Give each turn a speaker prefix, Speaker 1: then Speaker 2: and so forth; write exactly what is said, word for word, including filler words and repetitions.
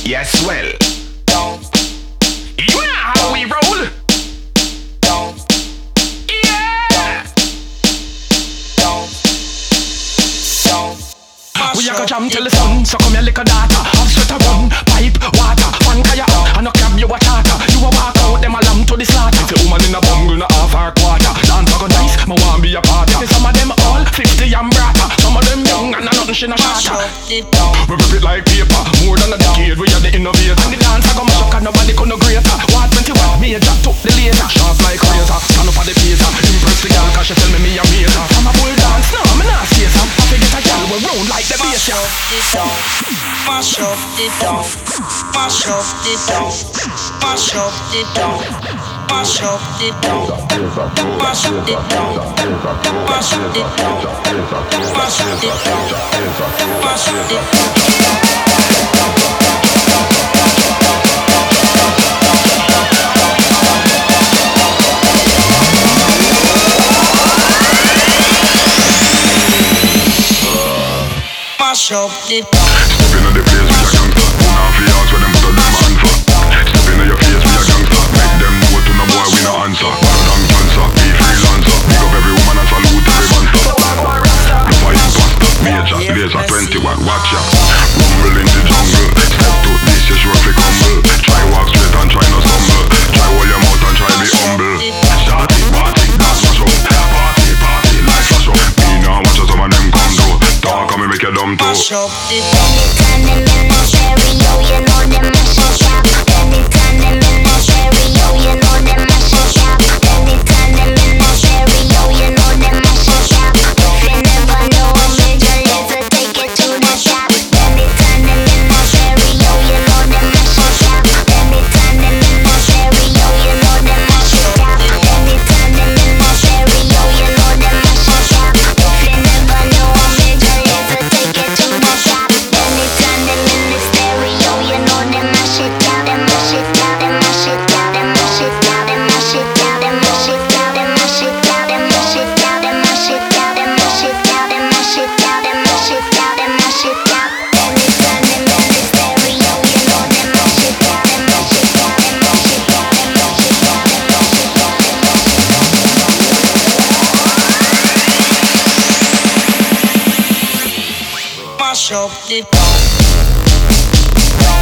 Speaker 1: Yes, well. You know how we roll. Yeah. We a go jam till the sun. So come here, little data. Have sweat a run, pipe, water, fan kaya. And no cab, you a charter. You a walk out, them a lamb to the slaughter. If a woman in a bungle, no half or quarter. Dance a go nice, me want be a party. Some of them all fifty and brata. Some of them young and a nothing she no shatter. We rip it like paper, more than a decade. We are the innovator. And the dance a go mash up, 'cause nobody could no greater. What twenty-one major took the laser. Sharp like razor, stand up for the pacer. Impress the girl 'cause she tell me me a mazer. I'm a bull dance, no, I'm not scared. I'm happy get a girl we round like the bass.
Speaker 2: Mash up the down, mash up the down, mash up the down, mash up the down, mash up the down, mash up the down, mash up the down, mash up the down, mash up the down. Mash up the
Speaker 3: Step inna the place with a gangster. Who now fi ask where them put a them hand for? Step inna your face with a gangster. Make them know to no boy we no answer. Better than cancer, be freelancer. Pick up every woman and salute every monster. Look for imposter, major, laser twenty-one, watch ya. Rumble in the jungle. Step to this, you sure fi crumble. Try walk straight and try no stumble. Try hold your mouth and try be humble. Shawty, party, that's mash up. Party, party, like flash up. Me now watch as some of them come do. Talk and me make you dumb too.
Speaker 2: mash up the
Speaker 4: Anytime them in the stereo, you know them mash it up. Anytime them in the stereo, you know them mash it up. Anytime them in the stereo, you know them mash it up. If you never know a major laser, take it to the shop. Anytime them in the stereo, you know them mash it up. Anytime them in the stereo, you know them mash it up. Anytime them in the stereo, you know them mash it up. If you never know a major laser, take it to the shop. Anytime them in the stereo, you know them mash it up. Them mash it up, them mash it up, them mash it up, them mash it up, them mash it up, them mash it up, them mash it up, them mash it up, them mash it up, them mash it up, them mash it up, them mash it up. Anytime them in the stereo, you know them mash it up, them mash it up, them mash it up, them mash it up, them mash it up, them mash it up.
Speaker 2: mash up the down.